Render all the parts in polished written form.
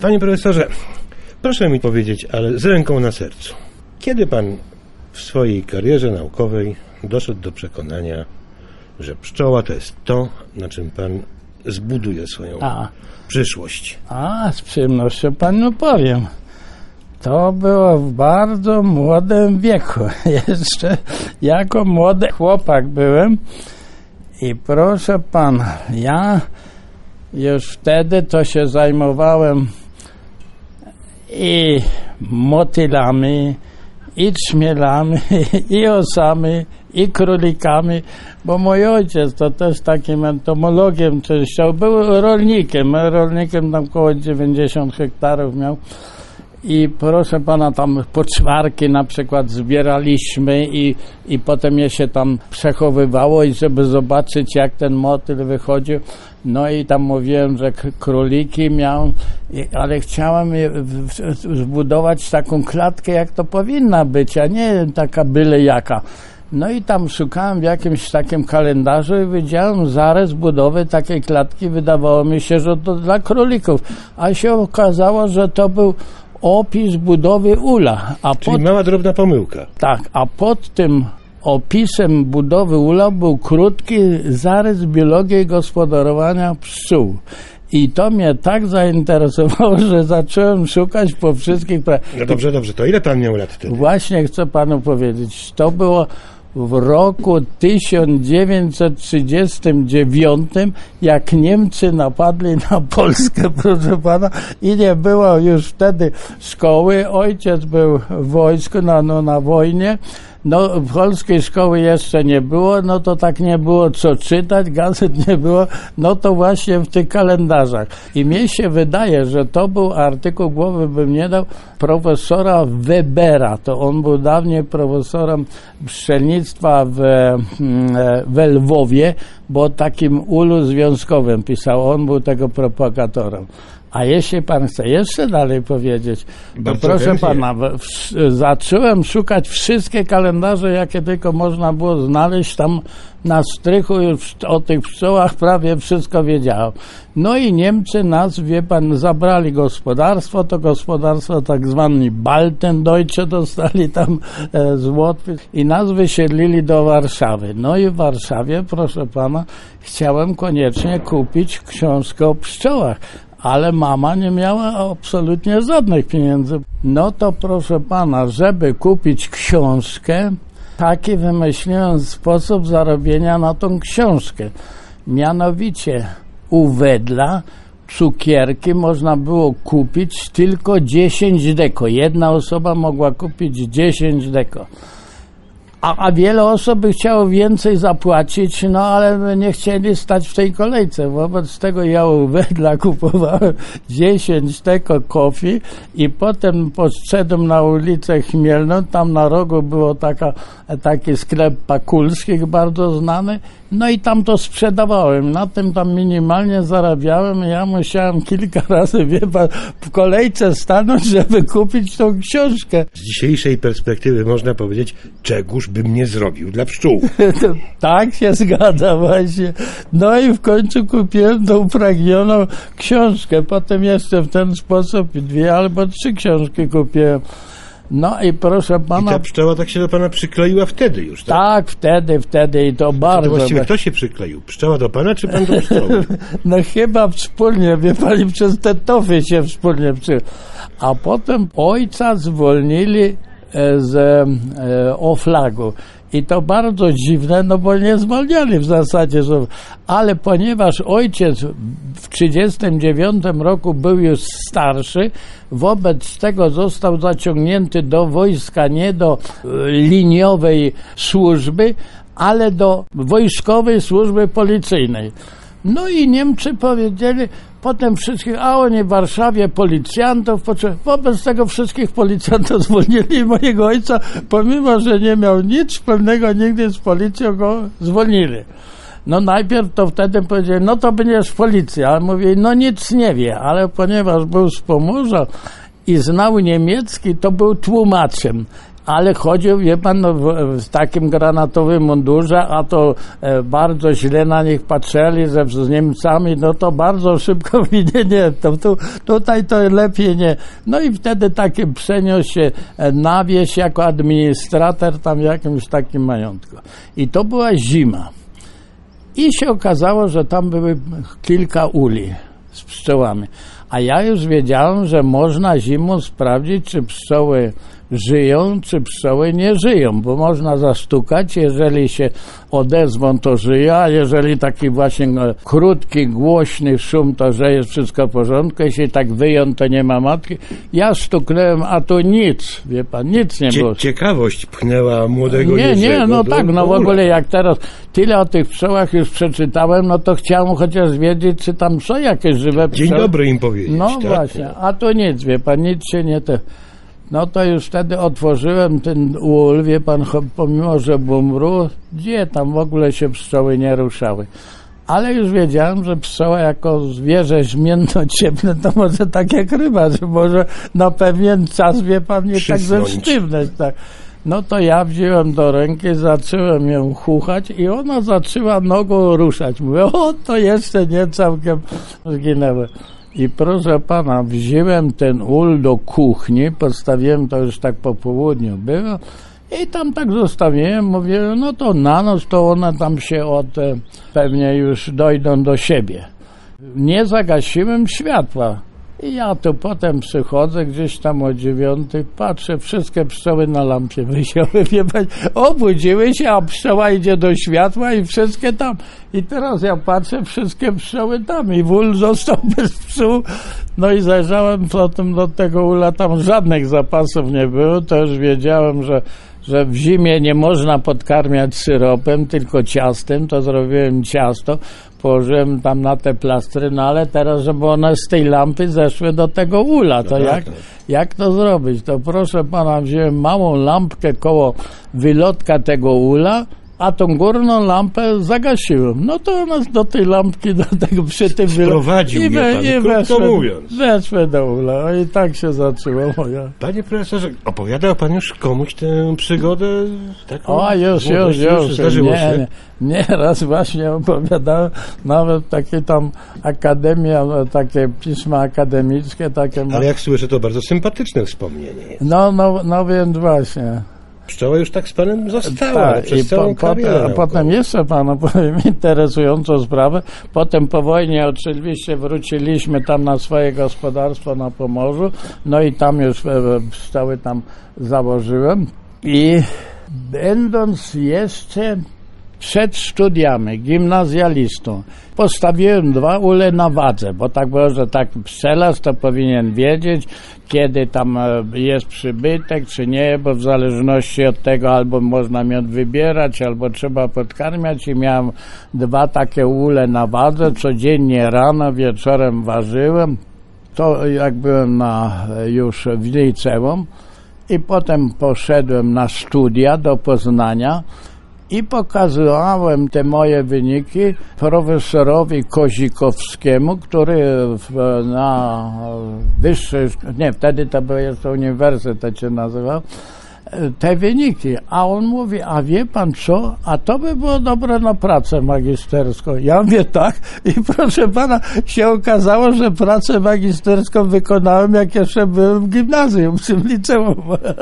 Panie profesorze, proszę mi powiedzieć, ale z ręką na sercu, kiedy pan w swojej karierze naukowej doszedł do przekonania, że pszczoła to jest to, na czym pan zbuduje swoją przyszłość? Z przyjemnością panu powiem. To było w bardzo młodym wieku. Jeszcze jako młody chłopak byłem i proszę pana, ja już wtedy to się zajmowałem i motylami, i trzmielami, i osami, i królikami, bo mój ojciec to też takim entomologiem częściowo był rolnikiem tam około 90 hektarów miał. I proszę pana, tam poczwarki na przykład zbieraliśmy i potem je się tam przechowywało i żeby zobaczyć, jak ten motyl wychodził. No i tam mówiłem, że króliki miałem, ale chciałem zbudować taką klatkę, jak to powinna być, a nie taka byle jaka. No i tam szukałem w jakimś takim kalendarzu i widziałem zarys budowy takiej klatki. Wydawało mi się, że to dla królików, a się okazało, że to był opis budowy ula. Czyli mała, drobna pomyłka. Tak, a pod tym opisem budowy ula był krótki zarys biologii i gospodarowania pszczół. I to mnie tak zainteresowało, że zacząłem szukać po wszystkich... No dobrze, to ile pan miał lat wtedy? Właśnie chcę panu powiedzieć, to było w roku 1939, jak Niemcy napadli na Polskę, proszę pana, i nie było już wtedy szkoły. Ojciec był w wojsku, na wojnie. No, polskiej szkoły jeszcze nie było, no to tak nie było co czytać, gazet nie było, no to właśnie w tych kalendarzach. I mnie się wydaje, że to był artykuł, głowy bym nie dał, profesora Webera. To on był dawniej profesorem pszczelnictwa w Lwowie, bo takim ulu związkowym pisał. On był tego propagatorem. A jeśli pan chce jeszcze dalej powiedzieć, to proszę pana, zacząłem szukać wszystkie kalendarze, jakie tylko można było znaleźć. Tam na strychu już o tych pszczołach prawie wszystko wiedziałem. No i Niemcy nas, wie pan, zabrali gospodarstwo, to gospodarstwo tak zwany Baltendeutsche dostali tam z Łotwy i nas wysiedlili do Warszawy. No i w Warszawie, proszę pana, chciałem koniecznie kupić książkę o pszczołach. Ale mama nie miała absolutnie żadnych pieniędzy. No to proszę pana, żeby kupić książkę, taki wymyśliłem sposób zarobienia na tą książkę. Mianowicie u Wedla cukierki można było kupić tylko 10 deko. Jedna osoba mogła kupić 10 deko. A wiele osób by chciało więcej zapłacić, no ale nie chcieli stać w tej kolejce. Wobec tego ja u Wedla kupowałem 10 teko coffee i potem poszedłem na ulicę Chmielną. Tam na rogu było taki sklep Pakulskich bardzo znany. No i tam to sprzedawałem. Na tym tam minimalnie zarabiałem. Ja musiałem kilka razy, wie pan, w kolejce stanąć, żeby kupić tą książkę. Z dzisiejszej perspektywy można powiedzieć, czegóż bym nie zrobił dla pszczół. Tak się zgadza właśnie. No i w końcu kupiłem tą upragnioną książkę. Potem jeszcze w ten sposób 2 albo 3 książki kupiłem. No i proszę pana... I ta pszczoła tak się do pana przykleiła wtedy już, tak? Tak, wtedy i to bardzo... To właściwie kto się przykleił? Pszczoła do pana, czy pan do pszczoły? No chyba wspólnie, wie pani, przez te tofy się wspólnie A potem ojca zwolnili z oflagu. I to bardzo dziwne, no bo nie zwalniali w zasadzie, ale ponieważ ojciec w 1939 roku był już starszy, wobec tego został zaciągnięty do wojska, nie do liniowej służby, ale do wojskowej służby policyjnej. No i Niemcy powiedzieli potem wszystkich, a oni w Warszawie policjantów, wobec tego wszystkich policjantów zwolnili mojego ojca, pomimo że nie miał nic wspólnego nigdy z policją, go zwolnili. No najpierw to wtedy powiedzieli, no to będziesz policja, ale mówię, no nic nie wie, ale ponieważ był z Pomorza i znał niemiecki, to był tłumaczem. ale chodził, wie pan, no, w takim granatowym mundurze, a to bardzo źle na nich patrzyli, że z Niemcami, no to bardzo szybko mówi, nie, tutaj to lepiej nie. No i wtedy taki przeniósł się na wieś jako administrator tam w jakimś takim majątku. I to była zima. I się okazało, że tam były kilka uli z pszczołami. A ja już wiedziałem, że można zimą sprawdzić, czy pszczoły żyją, czy pszczoły nie żyją, bo można zastukać, jeżeli się odezwą, to żyje, a jeżeli taki właśnie krótki, głośny szum, to że jest wszystko w porządku, jeśli tak wyją, to nie ma matki. Ja stuknąłem, a tu nic, wie pan, nic nie było. Ciekawość pchnęła młodego Nie, Jerzego no tak, no w ogóle jak teraz tyle o tych pszczołach już przeczytałem, no to chciałem chociaż wiedzieć, czy tam są jakieś żywe pszczoły. Dzień dobry im powiedzieć. No tak? właśnie, a tu nic, wie pan, nic się nie te... No to już wtedy otworzyłem ten ul, wie pan, pomimo, że bumru, gdzie tam w ogóle się pszczoły nie ruszały. Ale już wiedziałem, że pszczoła jako zwierzę zmienno-ciepłe to może tak jak ryba, że może na pewien czas, wie pan, nie tak ze sztywność, tak. No to ja wziąłem do ręki, zacząłem ją chuchać i ona zaczęła nogą ruszać. Mówię, o, to jeszcze nie całkiem zginęły. I proszę pana, wziąłem ten ul do kuchni, postawiłem to już tak po południu było i tam tak zostawiłem, mówię, no to na noc to one tam się pewnie już dojdą do siebie. Nie zagasiłem światła. I ja tu potem przychodzę gdzieś tam o 9, patrzę, wszystkie pszczoły na lampie wysiały, obudziły się, a pszczoła idzie do światła i wszystkie tam. I teraz ja patrzę, wszystkie pszczoły tam i ul został bez pszczół. No i zajrzałem potem do tego ula, tam żadnych zapasów nie było, to już wiedziałem, że w zimie nie można podkarmiać syropem, tylko ciastem, to zrobiłem ciasto, położyłem tam na te plastry, no ale teraz, żeby one z tej lampy zeszły do tego ula, to jak to zrobić? To proszę pana, wziąłem małą lampkę koło wylotka tego ula, a tą górną lampę zagasiłem. No to ona do tej lampki, do tego przy tym sprowadził mnie pan, krótko mówiąc. Weszły do ula i tak się zaczęło moja. Panie profesorze, opowiadał pan już komuś tę przygodę taką? O, już. Zdarzyło się? Nie, raz właśnie opowiadałem, nawet takie tam akademia, takie pisma akademickie, takie... Ale jak słyszę, to bardzo sympatyczne wspomnienie jest. No więc właśnie. Pszczoła już tak z panem została przez całą karierę. Potem jeszcze panu powiem interesującą sprawę. Potem po wojnie oczywiście wróciliśmy tam na swoje gospodarstwo na Pomorzu. No i tam już pszczoły tam założyłem. I będąc jeszcze przed studiami gimnazjalistą postawiłem 2 ule na wadze, bo tak było, że tak pszczelarz to powinien wiedzieć, kiedy tam jest przybytek, czy nie, bo w zależności od tego albo można miód wybierać, albo trzeba podkarmiać i miałem 2 takie ule na wadze, codziennie rano, wieczorem ważyłem. To jak byłem już w liceum i potem poszedłem na studia do Poznania i pokazywałem te moje wyniki profesorowi Kozikowskiemu, który na wyższej, wtedy to był jeszcze uniwersytet się nazywał, te wyniki. A on mówi, a wie pan co, a to by było dobre na pracę magisterską. Ja mówię tak i proszę pana, się okazało, że pracę magisterską wykonałem, jak jeszcze byłem w gimnazjum, w tym liceum.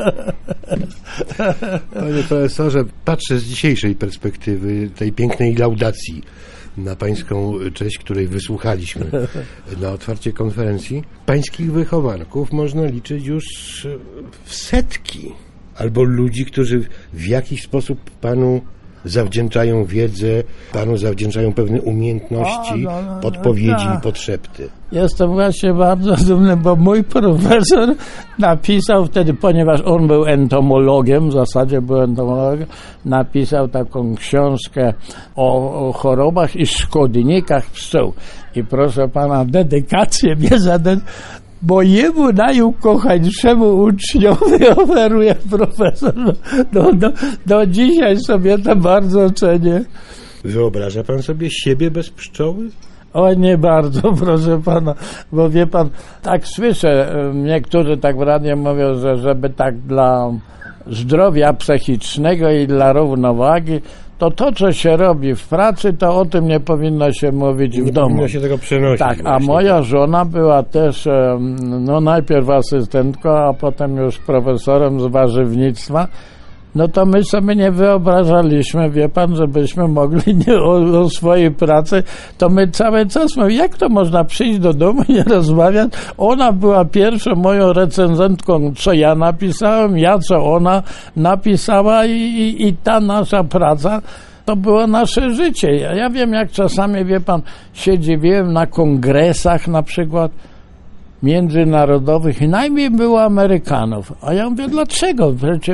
Panie profesorze, patrzę z dzisiejszej perspektywy tej pięknej laudacji na pańską cześć, której wysłuchaliśmy na otwarcie konferencji. Pańskich wychowanków można liczyć już w setki. Albo ludzi, którzy w jakiś sposób panu zawdzięczają wiedzę, panu zawdzięczają pewne umiejętności, podpowiedzi i podszepty. Jestem właśnie bardzo dumny, bo mój profesor napisał wtedy, ponieważ on był entomologiem, w zasadzie był entomologiem, napisał taką książkę o chorobach i szkodnikach pszczół. I proszę pana, dedykację mnie bo jemu najukochańszemu uczniowi oferuje profesor. Do dzisiaj sobie to bardzo cenię. Wyobraża pan sobie siebie bez pszczoły? O, nie bardzo, proszę pana, bo wie pan, tak słyszę, niektórzy tak w radiu mówią, że żeby tak dla zdrowia psychicznego i dla równowagi, to co się robi w pracy, to o tym nie powinno się mówić w domu. Nie powinno się tego przenosić. Tak, a moja żona była też najpierw asystentką, a potem już profesorem z warzywnictwa. No to my sobie nie wyobrażaliśmy, wie pan, żebyśmy mogli o swojej pracy, to my cały czas mówimy, jak to można przyjść do domu i nie rozmawiać? Ona była pierwszą moją recenzentką, co ja napisałem, co ona napisała i ta nasza praca to było nasze życie. Ja wiem, jak czasami, wie pan, się dziwiłem na kongresach na przykład międzynarodowych i najmniej było Amerykanów. A ja mówię, dlaczego? Przecież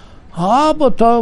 bo to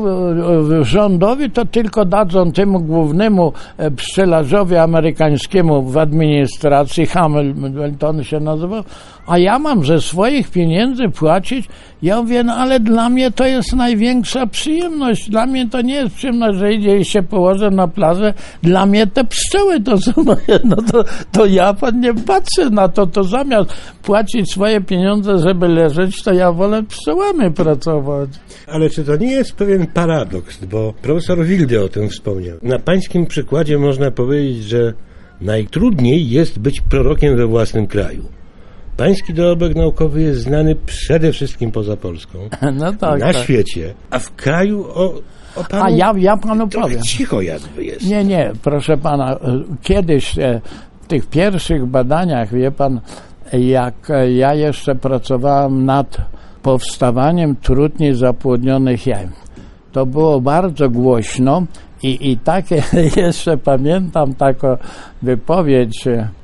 rządowi to tylko dadzą temu głównemu pszczelarzowi amerykańskiemu w administracji, Hamilton się nazywał, a ja mam ze swoich pieniędzy płacić. Ja mówię, no ale dla mnie to jest największa przyjemność. Dla mnie to nie jest przyjemność, że idzie i się położę na plażę. Dla mnie te pszczoły to są moje. No to ja pan nie patrzę na to zamiast płacić swoje pieniądze, żeby leżeć, to ja wolę pszczołami pracować. Ale czy to nie jest pewien paradoks, bo profesor Wilde o tym wspomniał. Na pańskim przykładzie można powiedzieć, że najtrudniej jest być prorokiem we własnym kraju. Pański dorobek naukowy jest znany przede wszystkim poza Polską, no tak, na świecie, a w kraju o panu ja panu powiem. Cicho jakby jest. Nie, proszę pana, kiedyś w tych pierwszych badaniach, wie pan, jak ja jeszcze pracowałem nad powstawaniem trutni zapłodnionych jaj. To było bardzo głośno i takie jeszcze pamiętam taką wypowiedź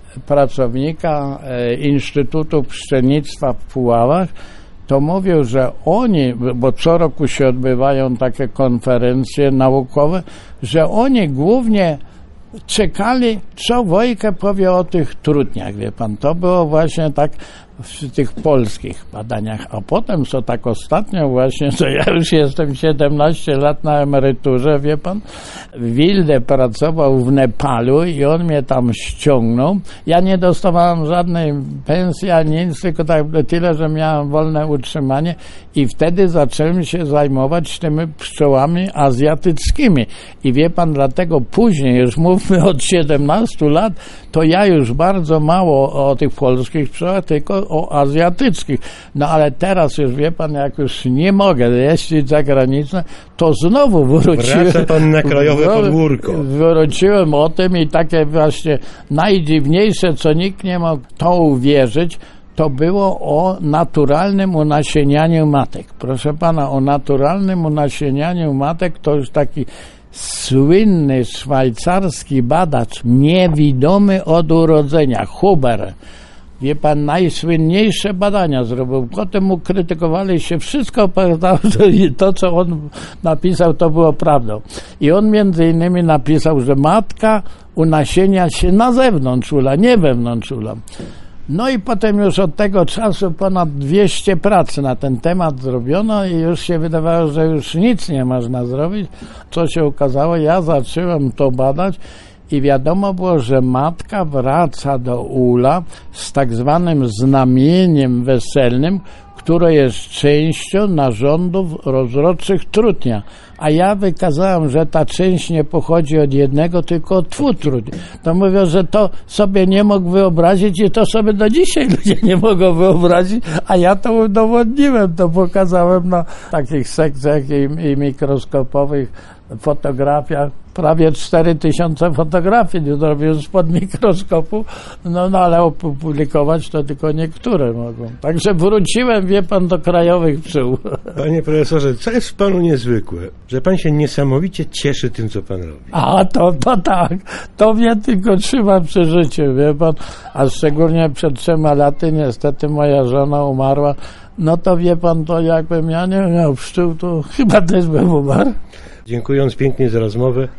pracownika Instytutu Pszczelnictwa w Puławach, to mówił, że oni, bo co roku się odbywają takie konferencje naukowe, że oni głównie czekali, co Wojkę powie o tych trutniach, wie pan. To było właśnie tak w tych polskich badaniach, a potem co tak ostatnio właśnie, to ja już jestem 17 lat na emeryturze, wie pan, Wilde pracował w Nepalu i on mnie tam ściągnął. Ja nie dostawałem żadnej pensji ani nic, tylko tak tyle, że miałem wolne utrzymanie i wtedy zacząłem się zajmować tymi pszczołami azjatyckimi. I wie pan, dlatego później, już mówmy od 17 lat, to ja już bardzo mało o tych polskich pszczołach, tylko o azjatyckich. No ale teraz już, wie pan, jak już nie mogę jeździć za granicę, to znowu wróciłem. Wraca pan na krajowe podwórko. Wróciłem o tym i takie właśnie najdziwniejsze, co nikt nie mógł to uwierzyć, to było o naturalnym unasienianiu matek. Proszę pana, o naturalnym unasienianiu matek to już taki słynny szwajcarski badacz, niewidomy od urodzenia, Huber. Wie pan, najsłynniejsze badania zrobił. Potem mu krytykowali się, wszystko opowiadał, że to, co on napisał, to było prawdą. I on między innymi napisał, że matka unasienia się na zewnątrz ula, nie wewnątrz ula. No i potem już od tego czasu ponad 200 prac na ten temat zrobiono i już się wydawało, że już nic nie można zrobić. Co się okazało, ja zacząłem to badać i wiadomo było, że matka wraca do ula z tak zwanym znamieniem weselnym, które jest częścią narządów rozrodczych trutnia. A ja wykazałem, że ta część nie pochodzi od jednego, tylko od dwóch trutni. To mówią, że to sobie nie mógł wyobrazić i to sobie do dzisiaj ludzie nie mogą wyobrazić, a ja to udowodniłem, to pokazałem na takich sekcjach i mikroskopowych fotografiach. Prawie 4000 fotografii nie zrobiłem spod mikroskopu, no ale opublikować to tylko niektóre mogą. Także wróciłem, wie pan, do krajowych pszczół. Panie profesorze, co jest w panu niezwykłe? Że pan się niesamowicie cieszy tym, co pan robi. A to tak, to mnie tylko trzyma przy życiu, wie pan, a szczególnie przed 3 laty niestety moja żona umarła, no to wie pan, to jakbym ja nie miał pszczół, to chyba też bym umarł. Dziękując pięknie za rozmowę,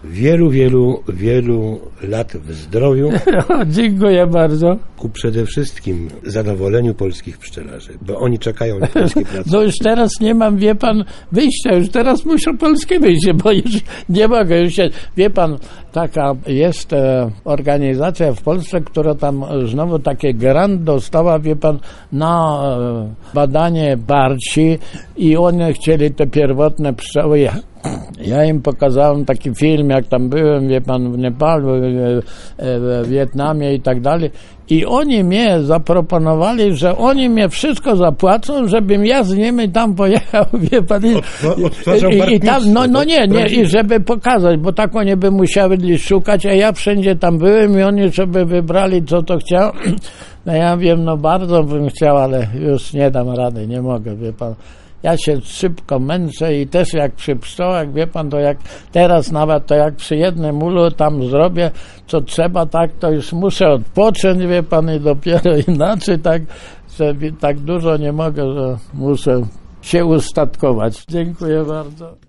wielu lat w zdrowiu Dziękuję bardzo. ku przede wszystkim zadowoleniu polskich pszczelarzy, bo oni czekają na polskie prace. No już teraz nie mam, wie pan, wyjścia, już teraz muszę polskie wyjście, bo już nie mogę, już się, wie pan, taka jest organizacja w Polsce, która tam znowu takie grant dostała, wie pan, na badanie barci i oni chcieli te pierwotne pszczoły. Ja im pokazałem taki film, jak tam byłem, wie pan, w Nepalu, w Wietnamie i tak dalej. I oni mnie zaproponowali, że oni mnie wszystko zapłacą, żebym ja z nimi tam pojechał, wie pan. I tam, nie, i żeby pokazać, bo tak oni by musieli szukać, a ja wszędzie tam byłem i oni sobie wybrali, co to chciał. No ja wiem, no bardzo bym chciał, ale już nie dam rady, nie mogę, wie pan. Ja się szybko męczę i też jak przy pszczołach, wie pan, to jak teraz nawet, to jak przy jednym ulu tam zrobię, co trzeba, tak, to już muszę odpocząć, wie pan, i dopiero inaczej, tak, że tak dużo nie mogę, że muszę się ustatkować. Dziękuję bardzo.